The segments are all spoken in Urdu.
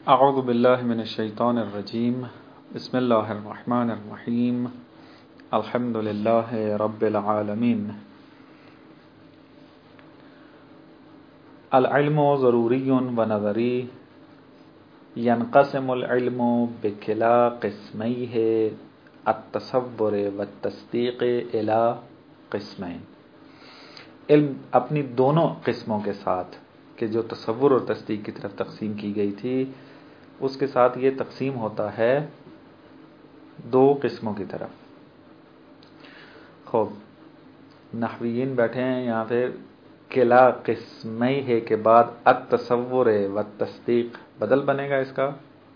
اعوذ باللہ من الشیطان الرجیم بسم اللہ الرحمن الرحیم الحمد للہ رب العالمین العلم ضروری و نظری ينقسم العلم بکلا قسمیہ التصور والتصدیق الى قسمین. علم اپنی دونوں قسموں کے ساتھ کہ جو تصور اور تصدیق کی طرف تقسیم کی گئی تھی اس کے ساتھ یہ تقسیم ہوتا ہے دو قسموں کی طرف. خوب نحویین بیٹھے ہیں یہاں پہ. کلا قسمئی ہے کے بعد التصور و تصدیق بدل بنے گا اس کا.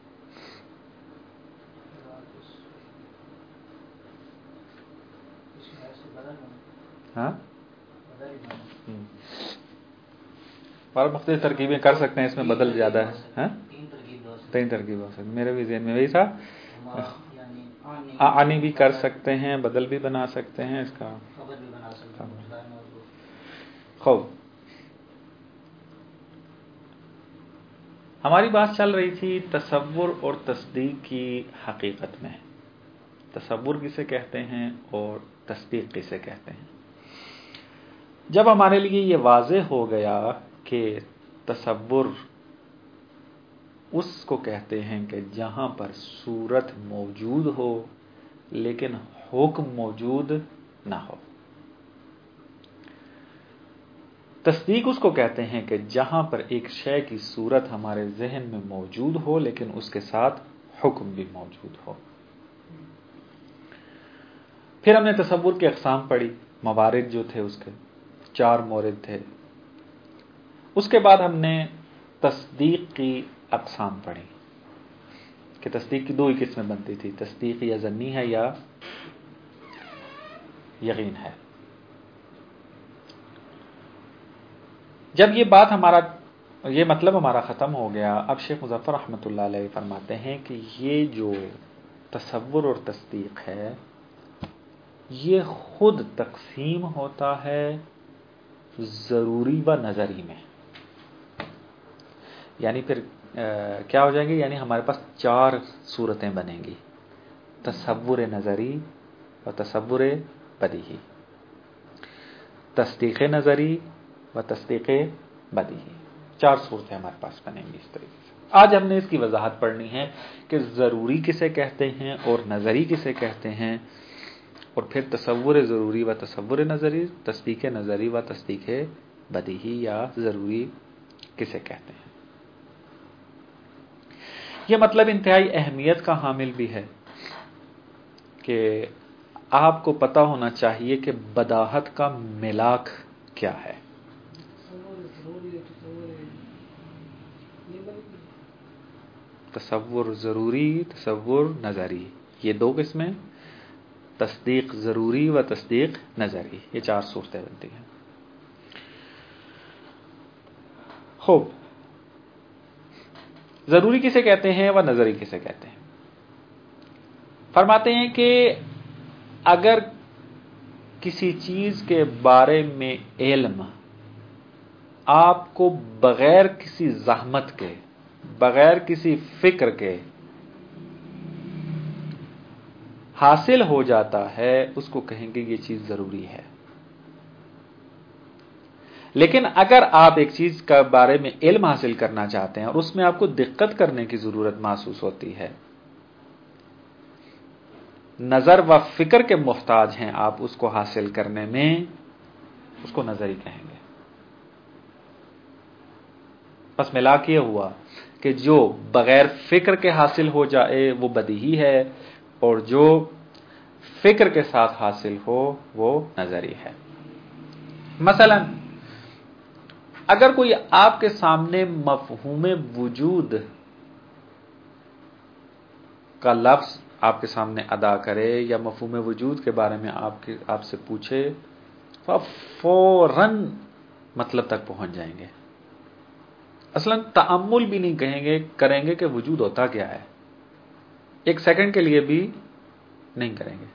ہاں اور مختلف ترکیبیں کر سکتے ہیں, اس میں بدل زیادہ ہے. تین ترکیب ہو سکتی, میرے بھی ذہن میں وہی تھا. آنی بھی کر سکتے ہیں, بدل بھی بنا سکتے ہیں اس کا. خوب ہماری بات چل رہی تھی تصور اور تصدیق کی حقیقت میں. تصور کسے کہتے ہیں اور تصدیق کسے کہتے ہیں. جب ہمارے لیے یہ واضح ہو گیا کہ تصور اس کو کہتے ہیں کہ جہاں پر صورت موجود ہو لیکن حکم موجود نہ ہو. تصدیق اس کو کہتے ہیں کہ جہاں پر ایک شے کی صورت ہمارے ذہن میں موجود ہو لیکن اس کے ساتھ حکم بھی موجود ہو. پھر ہم نے تصور کی اقسام پڑھی, موارد جو تھے اس کے 4 مورد تھے. اس کے بعد ہم نے تصدیق کی اقسام پڑھی کہ تصدیق کی 2 ہی قسمیں بنتی تھی, تصدیق یا ظنی ہے یا یقین ہے. جب یہ بات یہ مطلب ہمارا ختم ہو گیا, اب شیخ مظفر رحمۃ اللہ علیہ فرماتے ہیں کہ یہ جو تصور اور تصدیق ہے یہ خود تقسیم ہوتا ہے ضروری و نظری میں. یعنی پھر کیا ہو جائیں گے, یعنی ہمارے پاس 4 صورتیں بنیں گی, تصور نظری و تصور بدیہی, تصدیق نظری و تصدیق بدیہی. 4 صورتیں ہمارے پاس بنیں گی اس طریقے سے. آج ہم نے اس کی وضاحت پڑھنی ہے کہ ضروری کسے کہتے ہیں اور نظری کسے کہتے ہیں, اور پھر تصور ضروری و تصور نظری, تصدیق نظری و تصدیق بدیہی یا ضروری کسے کہتے ہیں. یہ مطلب انتہائی اہمیت کا حامل بھی ہے کہ آپ کو پتہ ہونا چاہیے کہ بداہت کا ملاک کیا ہے. تصور ضروری, تصور نظری, یہ 2 قسمیں, تصدیق ضروری و تصدیق نظری, یہ 4 صورتیں بنتی ہیں. خوب ضروری کسے کہتے ہیں و نظری کسے کہتے ہیں. فرماتے ہیں کہ اگر کسی چیز کے بارے میں علم آپ کو بغیر کسی زحمت کے, بغیر کسی فکر کے حاصل ہو جاتا ہے اس کو کہیں گے یہ چیز ضروری ہے. لیکن اگر آپ ایک چیز کے بارے میں علم حاصل کرنا چاہتے ہیں اور اس میں آپ کو دقت کرنے کی ضرورت محسوس ہوتی ہے, نظر و فکر کے محتاج ہیں آپ اس کو حاصل کرنے میں, اس کو نظری کہیں گے. بس ملاک یہ ہوا کہ جو بغیر فکر کے حاصل ہو جائے وہ بدیہی ہے, اور جو فکر کے ساتھ حاصل ہو وہ نظری ہے. مثلا اگر کوئی آپ کے سامنے مفہوم وجود کا لفظ آپ کے سامنے ادا کرے یا مفہوم وجود کے بارے میں آپ سے پوچھے تو آپ فوراً مطلب تک پہنچ جائیں گے. اصلا تأمل بھی نہیں کریں گے کہ وجود ہوتا کیا ہے, 1 سیکنڈ کے لیے بھی نہیں کریں گے,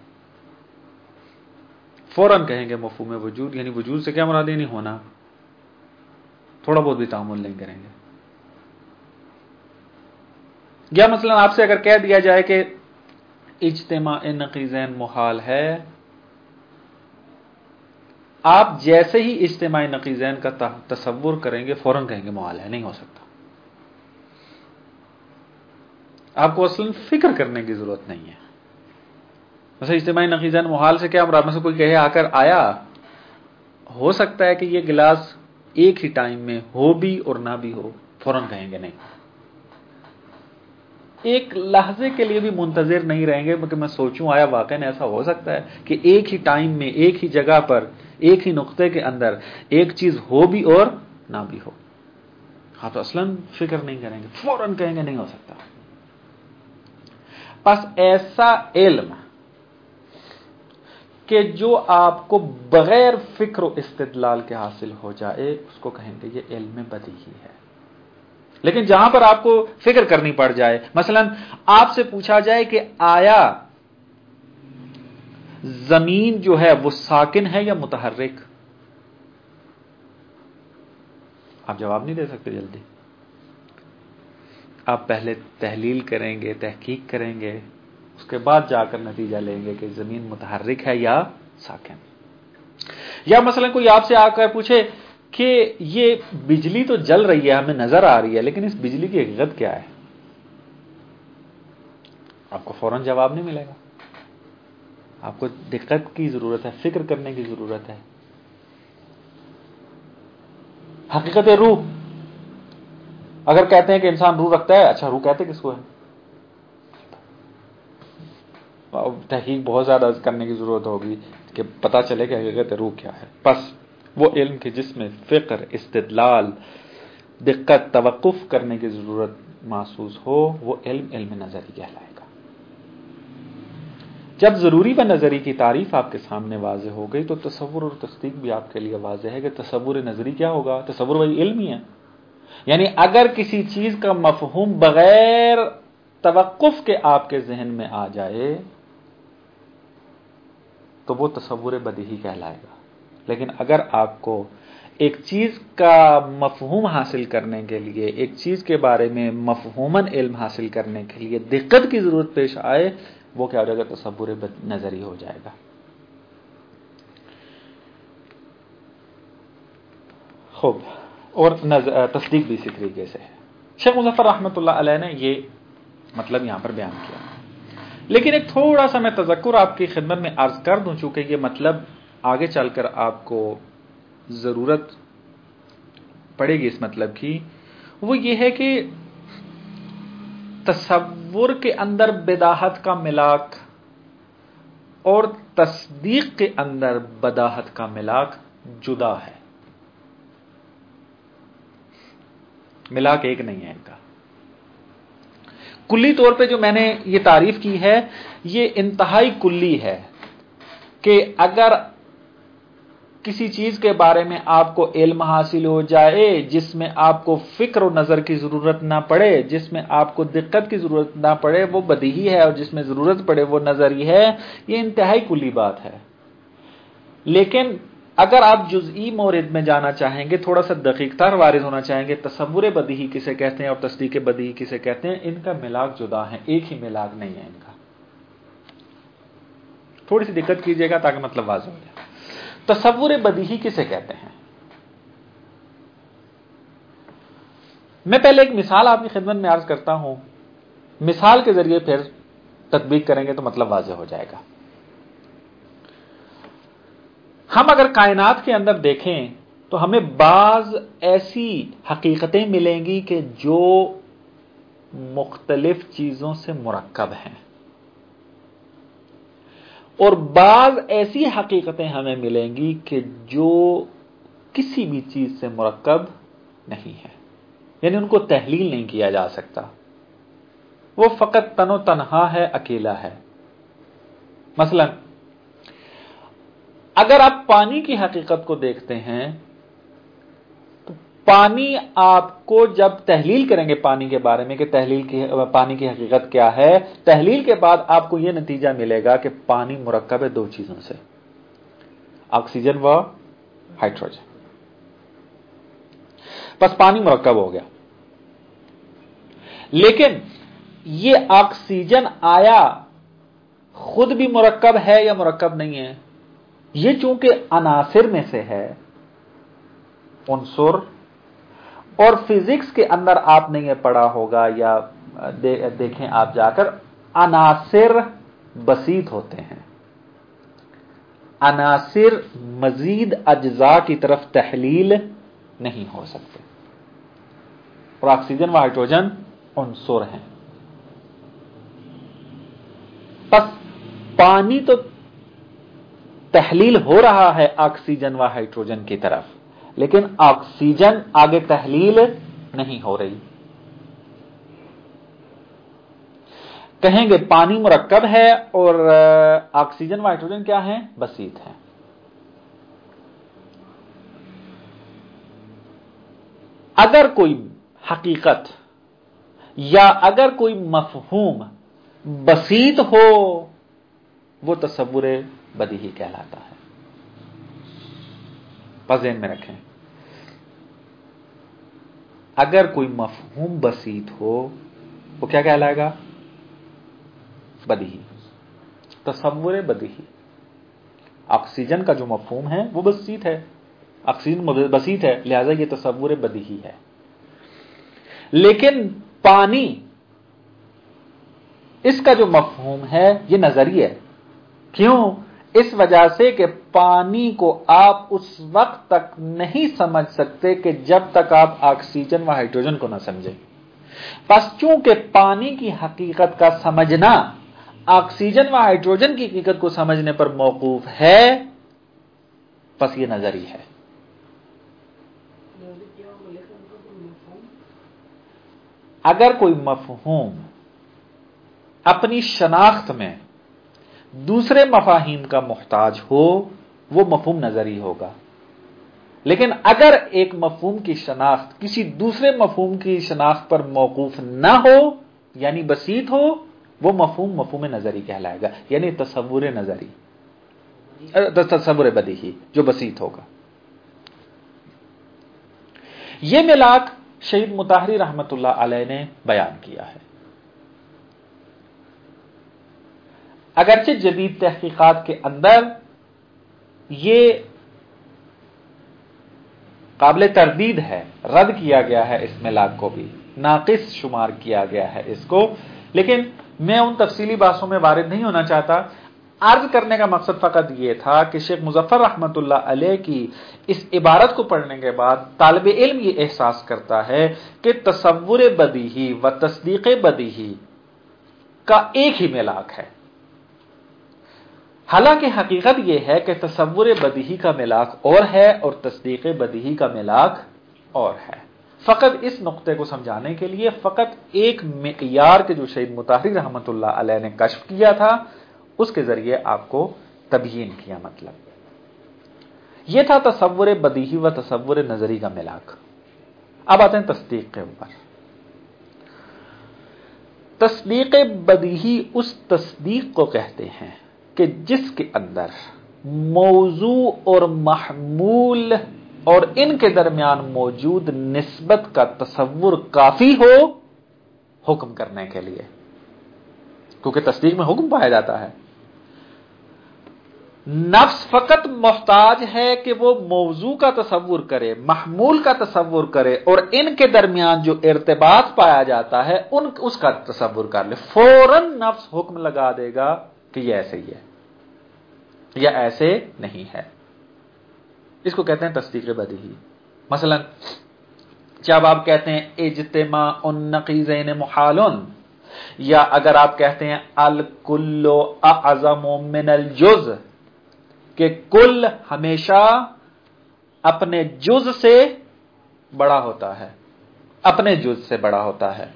فوراً کہیں گے مفہوم وجود, یعنی وجود سے کیا مراد نہیں ہونا, تھوڑا بہت بھی تأمل نہیں کریں گے. یا مثلا آپ سے اگر کہہ دیا جائے کہ اجتماع نقیضین محال ہے، آپ جیسے ہی اجتماع نقیضین کا تصور کریں گے فوراً کہیں گے محال ہے، نہیں ہو سکتا۔ آپ کو اصلاً فکر کرنے کی ضرورت نہیں ہے۔ مثلا اجتماعی نقیضین محال سے کیا مراد؟ میں سے کوئی کہے آ کر آیا، ہو سکتا ہے کہ یہ گلاس ایک ہی ٹائم میں ہو بھی اور نہ بھی ہو، فوراً کہیں گے نہیں۔ ایک لحظے کے لیے بھی منتظر نہیں رہیں گے کہ میں سوچوں آیا واقعی ایسا ہو سکتا ہے کہ ایک ہی ٹائم میں ایک ہی جگہ پر ایک ہی نقطے کے اندر ایک چیز ہو بھی اور نہ بھی ہو۔ آپ تو اصلاً فکر نہیں کریں گے، فوراً کہیں گے نہیں ہو سکتا۔ بس ایسا علم کہ جو آپ کو بغیر فکر و استدلال کے حاصل ہو جائے، اس کو کہیں گے یہ علم بدیہی ہے۔ لیکن جہاں پر آپ کو فکر کرنی پڑ جائے، مثلا آپ سے پوچھا جائے کہ آیا زمین جو ہے وہ ساکن ہے یا متحرک، آپ جواب نہیں دے سکتے جلدی۔ آپ پہلے تحلیل کریں گے، تحقیق کریں گے، اس کے بعد جا کر نتیجہ لیں گے کہ زمین متحرک ہے یا ساکن۔ یا مثلا کوئی آپ سے آ کر پوچھے کہ یہ بجلی تو جل رہی ہے، ہمیں نظر آ رہی ہے، لیکن اس بجلی کی حقیقت کیا ہے؟ آپ کو فوراً جواب نہیں ملے گا۔ آپ کو دقت کی ضرورت ہے، فکر کرنے کی ضرورت ہے۔ حقیقت روح، اگر کہتے ہیں کہ انسان روح رکھتا ہے، اچھا روح کہتے کس کو ہے؟ تحقیق بہت زیادہ کرنے کی ضرورت ہوگی کہ پتہ چلے کہ حقیقت روح کیا ہے۔ بس وہ علم کہ جس میں فکر، استدلال، دقت، توقف کرنے کی ضرورت محسوس ہو، وہ علم نظری کہلائے گا۔ جب ضروری و نظری کی تعریف آپ کے سامنے واضح ہو گئی تو تصور اور تصدیق بھی آپ کے لیے واضح ہے کہ تصور نظری کیا ہوگا؟ تصور وہی علم ہی ہے۔ یعنی اگر کسی چیز کا مفہوم بغیر توقف کے آپ کے ذہن میں آ جائے تو وہ تصور بدیہی کہلائے گا۔ لیکن اگر آپ کو ایک چیز کا مفہوم حاصل کرنے کے لیے، ایک چیز کے بارے میں مفہوماً علم حاصل کرنے کے لیے دقت کی ضرورت پیش آئے، وہ کیا ہو جائے گا؟ تصور نظری ہو جائے گا۔ خوب، اور تصدیق بھی اسی طریقے سے ہے۔ شیخ مظفر رحمۃ اللہ علیہ نے یہ مطلب یہاں پر بیان کیا، لیکن ایک تھوڑا سا میں تذکر آپ کی خدمت میں عرض کر دوں، چونکہ یہ مطلب آگے چل کر آپ کو ضرورت پڑے گی اس مطلب کی۔ وہ یہ ہے کہ تصور کے اندر بداحت کا ملاک اور تصدیق کے اندر بداحت کا ملاک جدا ہے، ملاک ایک نہیں ہے ان کا۔ کلی طور پہ جو میں نے یہ تعریف کی ہے یہ انتہائی کلی ہے کہ اگر کسی چیز کے بارے میں آپ کو علم حاصل ہو جائے جس میں آپ کو فکر و نظر کی ضرورت نہ پڑے، جس میں آپ کو دقت کی ضرورت نہ پڑے، وہ بدیہی ہے، اور جس میں ضرورت پڑے وہ نظری ہے، یہ انتہائی کلی بات ہے۔ لیکن اگر آپ جزئی مورد میں جانا چاہیں گے، تھوڑا سا دقیق تر وارد ہونا چاہیں گے، تصور بدیہی کسے کہتے ہیں اور تصدیق بدیہی کسے کہتے ہیں، ان کا ملاک جدا ہے، ایک ہی ملاک نہیں ہے ان کا۔ تھوڑی سی دقت کیجئے گا تاکہ مطلب واضح ہو جائے۔ تصور بدیہی کسے کہتے ہیں؟ میں پہلے ایک مثال آپ کی خدمت میں عرض کرتا ہوں، مثال کے ذریعے پھر تطبیق کریں گے تو مطلب واضح ہو جائے گا۔ ہم اگر کائنات کے اندر دیکھیں تو ہمیں بعض ایسی حقیقتیں ملیں گی کہ جو مختلف چیزوں سے مرکب ہیں، اور بعض ایسی حقیقتیں ہمیں ملیں گی کہ جو کسی بھی چیز سے مرکب نہیں ہے، یعنی ان کو تحلیل نہیں کیا جا سکتا، وہ فقط تن و تنہا ہے، اکیلا ہے۔ مثلا اگر آپ پانی کی حقیقت کو دیکھتے ہیں تو پانی آپ کو جب تحلیل کریں گے پانی کے بارے میں کہ پانی کی حقیقت کیا ہے، تحلیل کے بعد آپ کو یہ نتیجہ ملے گا کہ پانی مرکب ہے دو چیزوں سے، آکسیجن و ہائیڈروجن۔ بس پانی مرکب ہو گیا۔ لیکن یہ آکسیجن آیا خود بھی مرکب ہے یا مرکب نہیں ہے؟ یہ چونکہ عناصر میں سے ہے، عنصر، اور فزکس کے اندر آپ نے یہ پڑھا ہوگا یا دیکھیں آپ جا کر، عناصر بسیط ہوتے ہیں، عناصر مزید اجزاء کی طرف تحلیل نہیں ہو سکتے، اور آکسیجن و ہائیڈروجن عنصر ہیں۔ بس پانی تو تحلیل ہو رہا ہے آکسیجن و ہائیڈروجن کی طرف، لیکن آکسیجن آگے تحلیل نہیں ہو رہی۔ کہیں گے پانی مرکب ہے اور آکسیجن و ہائیڈروجن کیا ہیں؟ بسیط ہیں۔ اگر کوئی حقیقت یا اگر کوئی مفہوم بسیط ہو، وہ تصور بدیہی کہلاتا ہے۔ بس ذہن میں رکھیں، اگر کوئی مفہوم بسیط ہو وہ کیا کہلائے گا؟ بدیہی، تصور بدیہی۔ آکسیجن کا جو مفہوم ہے وہ بسیط ہے، آکسیجن بسیط ہے، لہذا یہ تصور بدیہی ہے۔ لیکن پانی، اس کا جو مفہوم ہے یہ نظری ہے۔ کیوں؟ اس وجہ سے کہ پانی کو آپ اس وقت تک نہیں سمجھ سکتے کہ جب تک آپ آکسیجن و ہائیڈروجن کو نہ سمجھیں۔ بس چونکہ پانی کی حقیقت کا سمجھنا آکسیجن و ہائیڈروجن کی حقیقت کو سمجھنے پر موقوف ہے، بس یہ نظری ہے۔ اگر کوئی مفہوم اپنی شناخت میں دوسرے مفاہیم کا محتاج ہو، وہ مفہوم نظری ہوگا۔ لیکن اگر ایک مفہوم کی شناخت کسی دوسرے مفہوم کی شناخت پر موقوف نہ ہو، یعنی بسیط ہو، وہ مفہوم نظری کہلائے گا، یعنی تصور نظری، تصور بدیہی جو بسیط ہوگا۔ یہ ملاک شہید مطہری رحمت اللہ علیہ نے بیان کیا ہے۔ اگرچہ جدید تحقیقات کے اندر یہ قابل تردید ہے، رد کیا گیا ہے، اس ملاک کو بھی ناقص شمار کیا گیا ہے اس کو، لیکن میں ان تفصیلی بحثوں میں وارد نہیں ہونا چاہتا۔ عرض کرنے کا مقصد فقط یہ تھا کہ شیخ مظفر رحمت اللہ علیہ کی اس عبارت کو پڑھنے کے بعد طالب علم یہ احساس کرتا ہے کہ تصور بدیہی و تصدیق بدیہی کا ایک ہی ملاک ہے۔ حالانکہ حقیقت یہ ہے کہ تصور بدیہی کا ملاک اور ہے اور تصدیق بدیہی کا ملاک اور ہے۔ فقط اس نقطے کو سمجھانے کے لیے فقط ایک معیار کے جو شہید مطہری رحمت اللہ علیہ نے کشف کیا تھا اس کے ذریعے آپ کو تبیین کیا۔ مطلب یہ تھا تصور بدیہی و تصور نظری کا ملاک۔ اب آتے ہیں تصدیق کے اوپر۔ تصدیق بدیہی اس تصدیق کو کہتے ہیں کہ جس کے اندر موضوع اور محمول اور ان کے درمیان موجود نسبت کا تصور کافی ہو حکم کرنے کے لیے، کیونکہ تصدیق میں حکم پایا جاتا ہے۔ نفس فقط محتاج ہے کہ وہ موضوع کا تصور کرے، محمول کا تصور کرے اور ان کے درمیان جو ارتباط پایا جاتا ہے اس کا تصور کر لے، فوراً نفس حکم لگا دے گا کہ یہ ایسے ہی ہے یا ایسے نہیں ہے۔ اس کو کہتے ہیں تصدیق بدیہی۔ مثلا جب آپ کہتے ہیں اجتماع النقیضین محال، یا اگر آپ کہتے ہیں الکل اعظم من الجز، کہ کل ہمیشہ اپنے جز سے بڑا ہوتا ہے، اپنے جز سے بڑا ہوتا ہے۔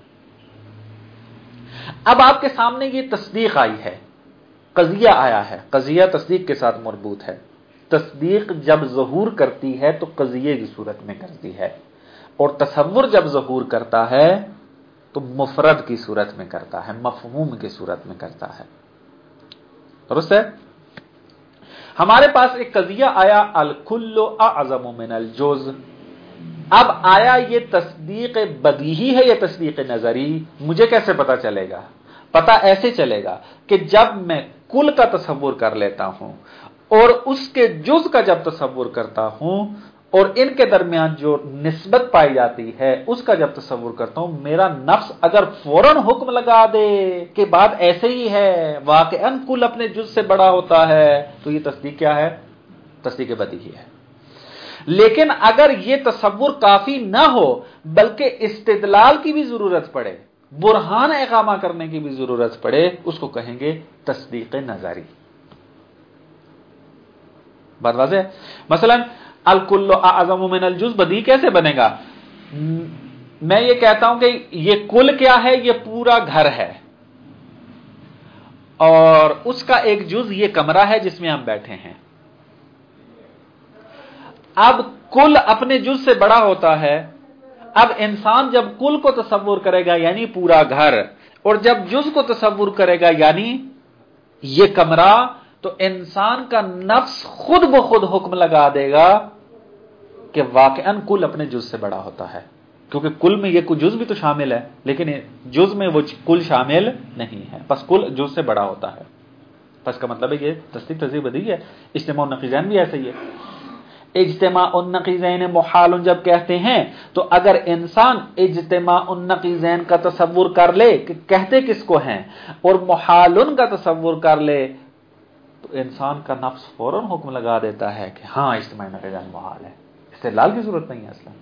اب آپ کے سامنے یہ تصدیق آئی ہے، قضیہ آیا ہے، قضیہ تصدیق کے ساتھ مربوط ہے۔ تصدیق جب ظہور کرتی ہے تو قضیے کی صورت میں کرتی ہے، اور تصور جب ظہور کرتا ہے تو مفرد کی صورت میں کرتا ہے، مفہوم کی صورت میں کرتا ہے۔ درست ہے؟ ہمارے پاس ایک قضیہ آیا الکل اعظم من الجز، اب آیا یہ تصدیق بدیہی ہے یا تصدیق نظری؟ مجھے کیسے پتا چلے گا؟ پتا ایسے چلے گا کہ جب میں کل کا تصور کر لیتا ہوں اور اس کے جز کا جب تصور کرتا ہوں اور ان کے درمیان جو نسبت پائی جاتی ہے اس کا جب تصور کرتا ہوں، میرا نفس اگر فوراً حکم لگا دے کہ بات ایسے ہی ہے، واقعاً کل اپنے جز سے بڑا ہوتا ہے، تو یہ تصدیق کیا ہے؟ تصدیق بدیہی ہے۔ لیکن اگر یہ تصور کافی نہ ہو بلکہ استدلال کی بھی ضرورت پڑے، برہان اقامہ کرنے کی بھی ضرورت پڑے، اس کو کہیں گے تصدیق نظری۔ بات واضح ہے؟ مثلا الکل اعظم من الجز بدیہی کیسے بنے گا؟ میں یہ کہتا ہوں کہ یہ کل کیا ہے؟ یہ پورا گھر ہے اور اس کا ایک جز یہ کمرہ ہے جس میں ہم بیٹھے ہیں۔ اب کل اپنے جز سے بڑا ہوتا ہے، اب انسان جب کل کو تصور کرے گا یعنی پورا گھر، اور جب جز کو تصور کرے گا یعنی یہ کمرہ، تو انسان کا نفس خود بخود حکم لگا دے گا کہ واقعاً کل اپنے جز سے بڑا ہوتا ہے، کیونکہ کل میں یہ جز بھی تو شامل ہے لیکن جز میں وہ کل شامل نہیں ہے، پس کل جز سے بڑا ہوتا ہے۔ پس کا مطلب ہے یہ تصدیق تصدیق بدیہی ہے۔ اجتماع النقیضین بھی ایسا ہی ہے۔ اجتماع النقیضین محال جب کہتے ہیں تو اگر انسان اجتماع النقیضین کا تصور کر لے کہ کہتے کس کو ہیں اور محال کا تصور کر لے تو انسان کا نفس فوراً حکم لگا دیتا ہے کہ ہاں اجتماع النقیضین محال ہے، استدلال کی ضرورت نہیں ہے اصلا۔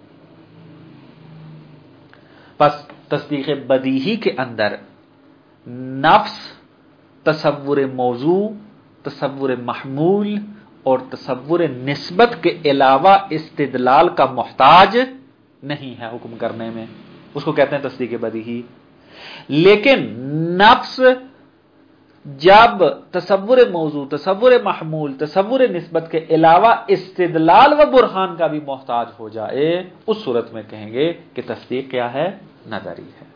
پس تصدیق بدیہی کے اندر نفس تصور موضوع، تصور محمول اور تصور نسبت کے علاوہ استدلال کا محتاج نہیں ہے حکم کرنے میں، اس کو کہتے ہیں تصدیق بدیہی۔ لیکن نفس جب تصور موضوع، تصور محمول، تصور نسبت کے علاوہ استدلال و برہان کا بھی محتاج ہو جائے، اس صورت میں کہیں گے کہ تصدیق کیا ہے؟ نظری ہے۔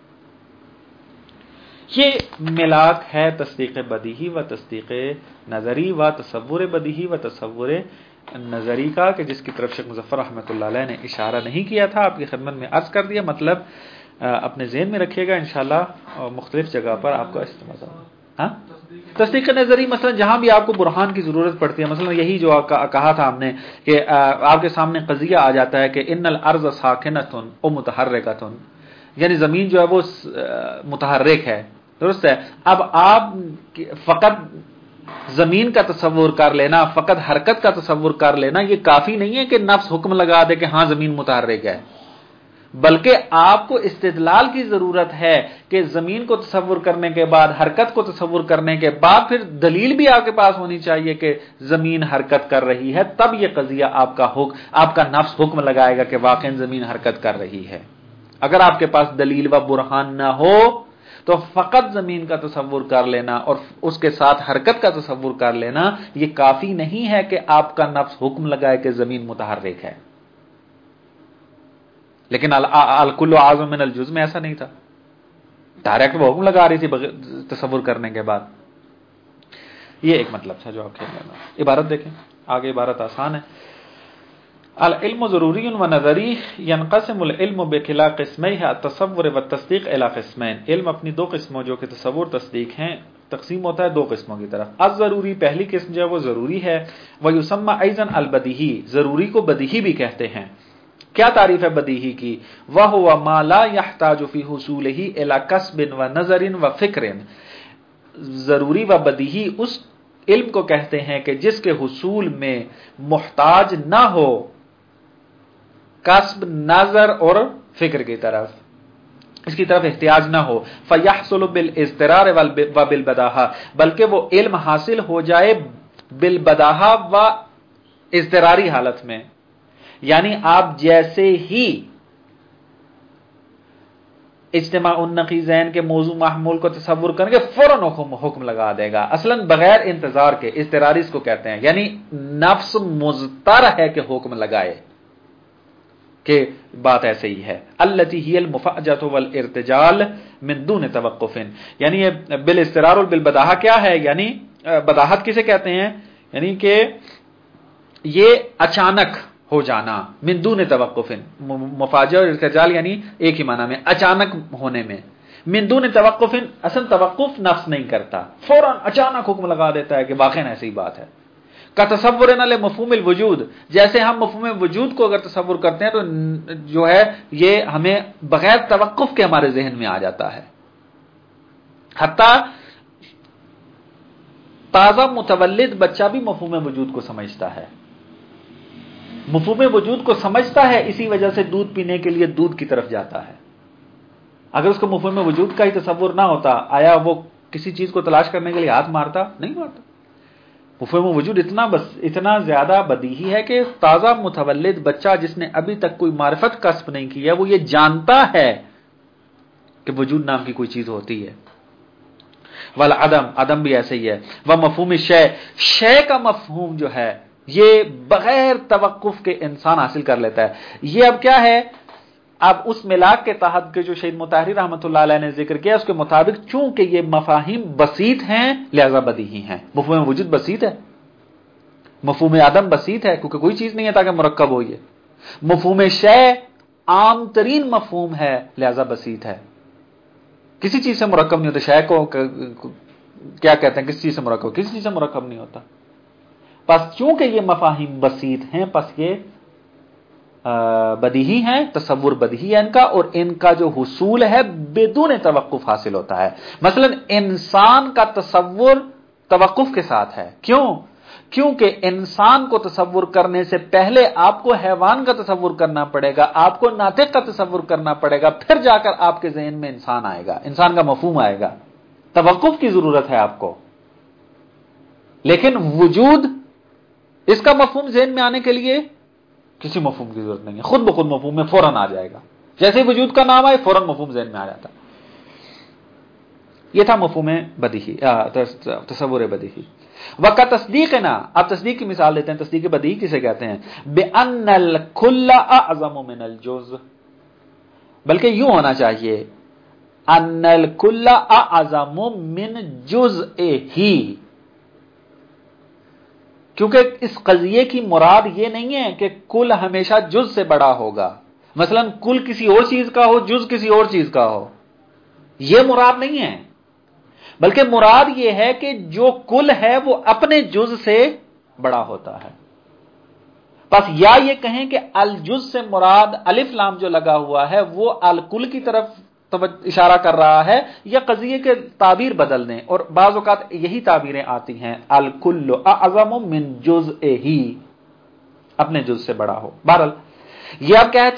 یہ ملاک ہے تصدیق بدیہی و تصدیق نظری و تصور بدیہی و تصور نظری کا، کہ جس کی طرف شیخ مظفر رحمۃ اللہ علیہ نے اشارہ نہیں کیا تھا، آپ کی خدمت میں عرض کر دیا۔ مطلب اپنے ذہن میں رکھیے گا، انشاءاللہ مختلف جگہ پر آپ کا استعمال ہوگا۔ ہاں، تصدیق نظری مثلا جہاں بھی آپ کو برہان کی ضرورت پڑتی ہے، مثلا یہی جو کہا تھا ہم نے کہ آپ کے سامنے قضیہ آ جاتا ہے کہ ان الارض ساکنۃ و متحرکۃ، یعنی زمین جو ہے وہ متحرک ہے، درست ہے۔ اب آپ فقط زمین کا تصور کر لینا، فقط حرکت کا تصور کر لینا، یہ کافی نہیں ہے کہ نفس حکم لگا دے کہ ہاں زمین متحرک ہے، بلکہ آپ کو استدلال کی ضرورت ہے کہ زمین کو تصور کرنے کے بعد، حرکت کو تصور کرنے کے بعد پھر دلیل بھی آپ کے پاس ہونی چاہیے کہ زمین حرکت کر رہی ہے، تب یہ قضیہ آپ کا نفس حکم لگائے گا کہ واقعی زمین حرکت کر رہی ہے۔ اگر آپ کے پاس دلیل و برہان نہ ہو تو فقط زمین کا تصور کر لینا اور اس کے ساتھ حرکت کا تصور کر لینا یہ کافی نہیں ہے کہ آپ کا نفس حکم لگائے کہ زمین متحرک ہے۔ لیکن الکل اعظم من الجز میں ایسا نہیں تھا، ڈائریکٹ وہ حکم لگا رہی تھی تصور کرنے کے بعد۔ یہ ایک مطلب تھا جو آپ کہہ رہے ہیں۔ عبارت دیکھیں، آگے عبارت آسان ہے۔ العلم ضروری و نظری ينقسم العلم بكلا قسميه التصور والتصديق الى قسمين۔ علم اپنی دو قسموں جو کہ تصور تصدیق ہیں تقسیم ہوتا ہے دو قسموں کی طرف۔ الضروری پہلی قسم جو ہے وہ ضروری ہے، ويسمى ايضا البدیہی، ضروری کو بدیہی بھی کہتے ہیں۔ کیا تعریف ہے بدیہی کی؟ وهو ما لا يحتاج في حصوله الى كسب ونظر وفکر۔ ضروری و بدیہی اس علم کو کہتے ہیں کہ جس کے حصول میں محتاج نہ ہو کسب، نظر اور فکر کی طرف، اس کی طرف احتیاج نہ ہو۔ فَيَحْصُلُ بِالْاِضْطِرَارِ وَبِالْبَدَاهَةِ، بلکہ وہ علم حاصل ہو جائے بالبداہا و اضطراری حالت میں، یعنی آپ جیسے ہی اجتماع النقیضین کے موضوع محمول کو تصور کریں گے فوراً حکم لگا دے گا، اصلاً بغیر انتظار کے، اضطراری اس کو کہتے ہیں، یعنی نفس مضطر ہے کہ حکم لگائے کہ بات ایسے ہی ہے۔ التی ہی المفاجۃ والارتجال من دون توقف، یعنی یہ بالاضطرار اور بالبداہہ کیا ہے؟ یعنی بداہت کسے کہتے ہیں؟ یعنی کہ یہ اچانک ہو جانا، من دون توقف، مفاجہ اور ارتجال یعنی ایک ہی معنی میں، اچانک ہونے میں، من دون توقف اصل توقف نفس نہیں کرتا، فوراً اچانک حکم لگا دیتا ہے کہ واقعی ایسی بات ہے، کا تصور لمفہوم الوجود، جیسے ہم مفہوم وجود کو اگر تصور کرتے ہیں تو جو ہے یہ ہمیں بغیر توقف کے ہمارے ذہن میں آ جاتا ہے، حتیٰ تازہ متولد بچہ بھی مفہوم وجود کو سمجھتا ہے، مفہوم وجود کو سمجھتا ہے، اسی وجہ سے دودھ پینے کے لیے دودھ کی طرف جاتا ہے۔ اگر اس کو مفہوم وجود کا ہی تصور نہ ہوتا، آیا وہ کسی چیز کو تلاش کرنے کے لیے ہاتھ مارتا؟ نہیں مارتا۔ مفہوم وجود اتنا زیادہ بدیہی ہے کہ تازہ متولد بچہ جس نے ابھی تک کوئی معرفت کسب نہیں کیا، وہ یہ جانتا ہے کہ وجود نام کی کوئی چیز ہوتی ہے۔ والعدم، عدم بھی ایسے ہی ہے۔ وہ مفہوم شے کا مفہوم جو ہے یہ بغیر توقف کے انسان حاصل کر لیتا ہے۔ یہ اب کیا ہے؟ اب اس ملاک کے تحت کے جو شہید مطہری رحمۃ اللہ علیہ نے ذکر کیا، اس کے مطابق چونکہ یہ مفاہیم بسیط ہیں لہذا بدیہی ہیں۔ مفہوم وجود بسیط ہے، مفہوم عدم بسیط ہے کیونکہ کوئی چیز نہیں ہے تاکہ مرکب ہو یہ، مفہوم شے عام ترین مفہوم ہے لہذا بسیط ہے، کسی چیز سے مرکب نہیں ہوتا۔ شے کو کیا کہتے ہیں؟ کس چیز سے مرکب؟ کسی چیز سے مرکب نہیں ہوتا۔ پس چونکہ یہ مفاہیم بسیط ہیں، پس یہ بدیہی ہیں، تصور بدیہی ہے ان کا، اور ان کا جو حصول ہے بدون توقف حاصل ہوتا ہے۔ مثلا انسان کا تصور توقف کے ساتھ ہے، کیوں؟ کیونکہ انسان کو تصور کرنے سے پہلے آپ کو حیوان کا تصور کرنا پڑے گا، آپ کو ناطق کا تصور کرنا پڑے گا، پھر جا کر آپ کے ذہن میں انسان آئے گا، انسان کا مفہوم آئے گا۔ توقف کی ضرورت ہے آپ کو، لیکن وجود اس کا مفہوم ذہن میں آنے کے لیے کسی مفہوم کی ضرورت نہیں ہے، خود بخود مفہوم میں فوراً آ جائے گا، جیسے وجود کا نام آئے فوراً مفہوم ذہن میں آ جاتا۔ یہ تھا مفہوم بدیہی، تصور بدیہی۔ وَقَ تصدیقنا، اب تصدیق کی مثال دیتے ہیں۔ تصدیق بدیہی کسے کہتے ہیں؟ بِأَنَّ الْكُلَّ أَعْظَمُ مِنَ الْجُزْءِ، بلکہ یوں ہونا چاہیے، أَنَّ الْكُلَّ أَعْظَمُ مِنْ جُزْئِهِ، کیونکہ اس قضیے کی مراد یہ نہیں ہے کہ کل ہمیشہ جز سے بڑا ہوگا، مثلا کل کسی اور چیز کا ہو، جز کسی اور چیز کا ہو، یہ مراد نہیں ہے، بلکہ مراد یہ ہے کہ جو کل ہے وہ اپنے جز سے بڑا ہوتا ہے۔ بس یا یہ کہیں کہ الجز سے مراد الف لام جو لگا ہوا ہے وہ الکل کی طرف اشارہ کر رہا ہے، یا قضیے کے تعبیر بدل دیں، اور بعض اوقات یہی تعبیریں آتی ہیں، الکل اعظم من جزءہ، اپنے جز سے بڑا ہو۔ بہرحال یہ اب کیا ہے؟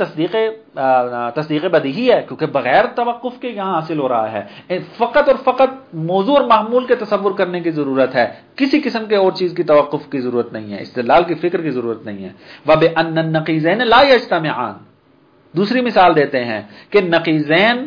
تصدیق بدیہی ہے، کیونکہ بغیر توقف کے یہاں حاصل ہو رہا ہے، فقط اور فقط موضوع اور معمول کے تصور کرنے کی ضرورت ہے، کسی قسم کے اور چیز کی توقف کی ضرورت نہیں ہے، استدلال کی فکر کی ضرورت نہیں ہے۔ وَبِأَنَّ النَّقِيضَيْنِ لَا يَجْتَمِعَانِ، دوسری مثال دیتے ہیں کہ نقیضین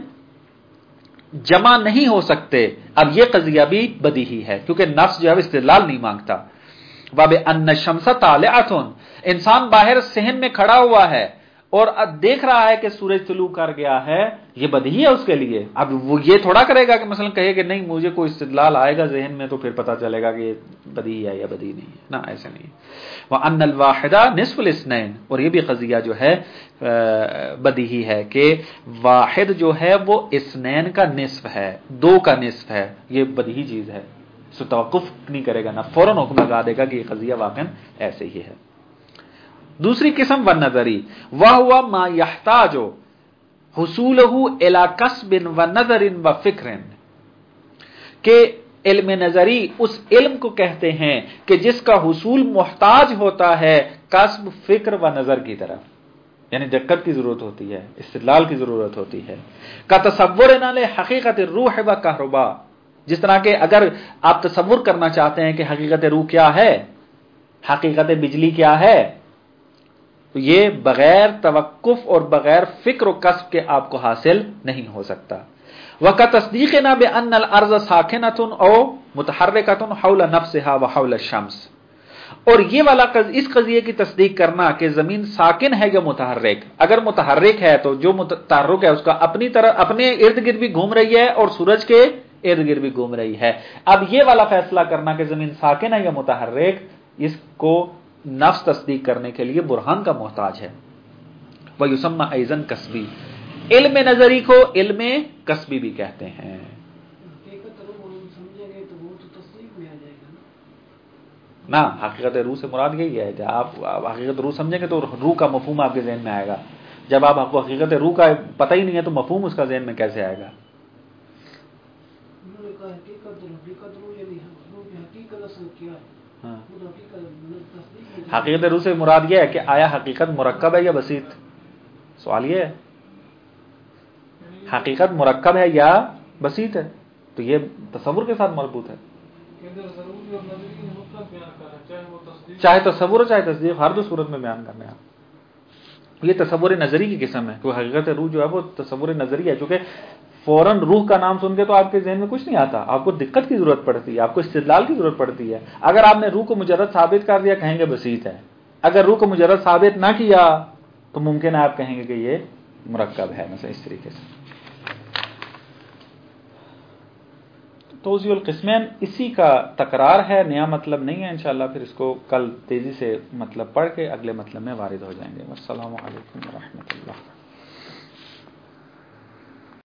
جمع نہیں ہو سکتے، اب یہ قضیہ بھی بدیہی ہے کیونکہ نفس جو ہے استدلال نہیں مانگتا۔ وَبِأَنَّ الشَّمْسَ طَالِعَةٌ، انسان باہر صحن میں کھڑا ہوا ہے اور دیکھ رہا ہے کہ سورج طلوع کر گیا ہے، یہ بدیہی ہے اس کے لیے۔ اب وہ یہ تھوڑا کرے گا کہ مثلا کہے کہ نہیں مجھے کوئی استدلال آئے گا ذہن میں تو پھر پتہ چلے گا کہ یہ بدیہی ہے یا بدیہی نہیں ہے، نہ ایسے نہیں۔ وَأَنَّ الْوَاحِدَ نِصْفُ الْاثْنَيْنِ، اور یہ بھی قضیہ جو ہے بدیہی ہے کہ واحد جو ہے وہ اثنین کا نصف ہے، دو کا نصف ہے، یہ بدیہی چیز ہے، اس کو توقف نہیں کرے گا، نہ فوراً حکم لگا دے گا کہ یہ قضیہ واقعا ایسے ہی ہے۔ دوسری قسم والنظری، وَهُوَ مَا يَحْتَاجُ حُصُولُهُ إِلَى كَسْبٍ وَنَظَرٍ وَفِكْرٍ، کہ علم نظری اس علم کو کہتے ہیں کہ جس کا حصول محتاج ہوتا ہے کسب، فکر و نظر کی طرف، یعنی دقت کی ضرورت ہوتی ہے، استدلال کی ضرورت ہوتی ہے۔ کا تصور نہ لے حقیقت روح و کہربا، جس طرح کہ اگر آپ تصور کرنا چاہتے ہیں کہ حقیقت روح کیا ہے، حقیقت بجلی کیا ہے، تو یہ بغیر توقف اور بغیر فکر و کسب کے آپ کو حاصل نہیں ہو سکتا۔ وَكَتَصْدِيقِنَا بِأَنَّ الْأَرْضَ سَاكِنَةٌ أَوْ مُتَحَرِّكَةٌ حَوْلَ نَفْسِهَا وَحَوْلَ الشَّمْسِ، اور یہ والا اس قضیے کی تصدیق کرنا کہ زمین ساکن ہے یا متحرک، اگر متحرک ہے تو جو تحرک ہے اس کا اپنی طرف اپنے ارد گرد بھی گھوم رہی ہے اور سورج کے ارد گرد بھی گھوم رہی ہے۔ اب یہ والا فیصلہ کرنا کہ زمین ساکن ہے یا متحرک، اس کو نفس تصدیق کرنے کے لیے برہان کا محتاج ہے. وَيُسَمَّى أَيْضًا کسبی، علم نظری کو علم کسبی بھی کہتے ہیں. نہ حقیقت روح سے مراد یہی ہے. جب آپ حقیقت روح سمجھیں گے تو روح کا مفہوم آپ کے ذہن میں آئے گا. جب آپ کو حقیقت روح کا پتہ ہی نہیں ہے تو مفہوم اس کا ذہن میں کیسے آئے گا؟ حقیقت روح سے مراد یہ ہے کہ آیا حقیقت مرکب ہے یا بسیط؟ سوال یہ ہے حقیقت مرکب ہے یا بسیط ہے؟ تو یہ تصور کے ساتھ مربوط ہے. چاہے تصور ہو چاہے تصدیق، ہر دو صورت میں بیان کرنا ہے. یہ تصور نظری کی قسم ہے. کوئی حقیقت روح جو ہے وہ تصور نظری ہے، چونکہ فوراً روح کا نام سن کے تو آپ کے ذہن میں کچھ نہیں آتا. آپ کو دقت کی ضرورت پڑتی ہے، آپ کو استدلال کی ضرورت پڑتی ہے. اگر آپ نے روح کو مجرد ثابت کر دیا کہیں گے بسیط ہے. اگر روح کو مجرد ثابت نہ کیا تو ممکن ہے آپ کہیں گے کہ یہ مرکب ہے. مثلا اس طریقے سے توضیح القسمین اسی کا تکرار ہے، نیا مطلب نہیں ہے. انشاءاللہ پھر اس کو کل تیزی سے مطلب پڑھ کے اگلے مطلب میں وارد ہو جائیں گے. والسلام علیکم ورحمۃ اللہ.